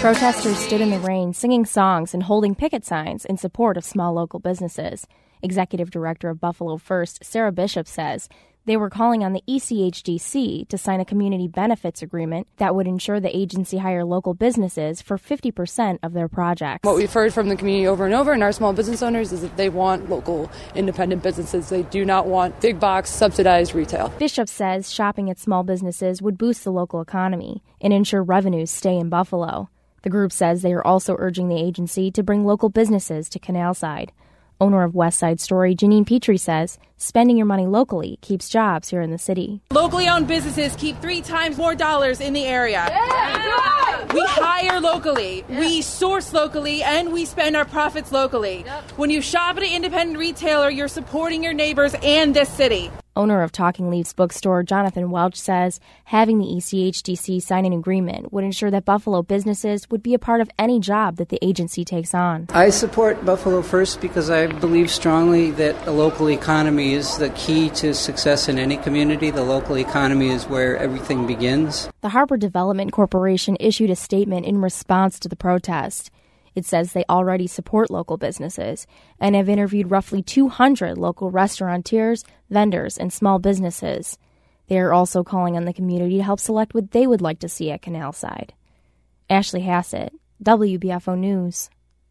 Protesters stood in the rain, singing songs and holding picket signs in support of small local businesses. Executive Director of Buffalo First, Sarah Bishop, says they were calling on the ECHDC to sign a community benefits agreement that would ensure the agency hire local businesses for 50% of their projects. What we've heard from the community over and over and our small business owners is that they want local independent businesses. They do not want big box subsidized retail. Bishop says shopping at small businesses would boost the local economy and ensure revenues stay in Buffalo. The group says they are also urging the agency to bring local businesses to Canalside. Owner of West Side Story, Janine Petrie, says spending your money locally keeps jobs here in the city. Locally owned businesses keep 3 times more dollars in the area. Yeah. We hire locally, we source locally, and we spend our profits locally. When you shop at an independent retailer, you're supporting your neighbors and this city. Owner of Talking Leaves bookstore, Jonathan Welch, says having the ECHDC sign an agreement would ensure that Buffalo businesses would be a part of any job that the agency takes on. I support Buffalo First because I believe strongly that a local economy is the key to success in any community. The local economy is where everything begins. The Harbor Development Corporation issued a statement in response to the protest. It says they already support local businesses and have interviewed roughly 200 local restaurateurs, vendors, and small businesses. They are also calling on the community to help select what they would like to see at Canalside. Ashley Hassett, WBFO News.